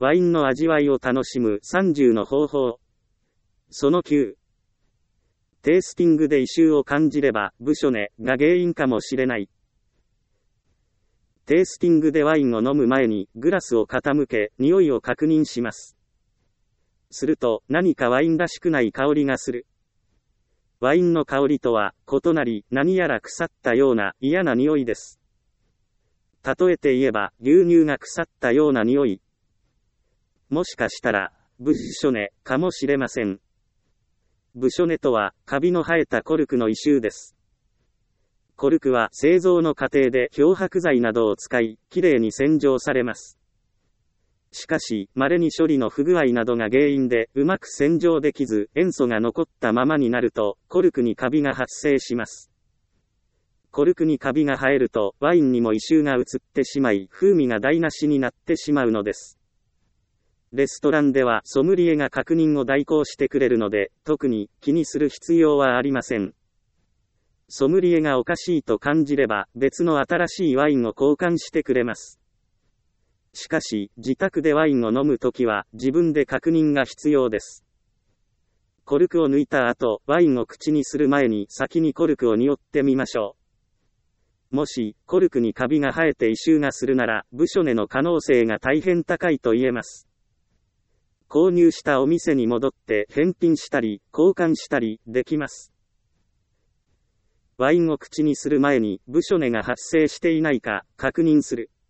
ワインの味わいを楽しむ30の方法。その9。テイスティングで異臭を感じれば、ブショネが原因かもしれない。テイスティングでワインを飲む前にグラスを傾け、匂いを確認します。すると、何かワインらしくない香りがする。ワインの香りとは異なり、何やら腐ったような嫌な匂いです。例えて言えば、牛乳が腐ったような匂い。もしかしたら、ブショネかもしれません。ブショネとは、カビの生えたコルクの異臭です。コルクは製造の過程で漂白剤などを使い、きれいに洗浄されます。しかし、稀に処理の不具合などが原因でうまく洗浄できず、塩素が残ったままになると、コルクにカビが発生します。コルクにカビが生えると、ワインにも異臭が移ってしまい、風味が台無しになってしまうのです。レストランではソムリエが確認を代行してくれるので、特に気にする必要はありません。ソムリエがおかしいと感じれば、別の新しいワインを交換してくれます。しかし、自宅でワインを飲むときは、自分で確認が必要です。コルクを抜いた後、ワインを口にする前に先にコルクを匂ってみましょう。もし、コルクにカビが生えて異臭がするなら、ブショネの可能性が大変高いと言えます。購入したお店に戻って返品したり、交換したりできます。ワインを口にする前に、ブショネが発生していないか確認する。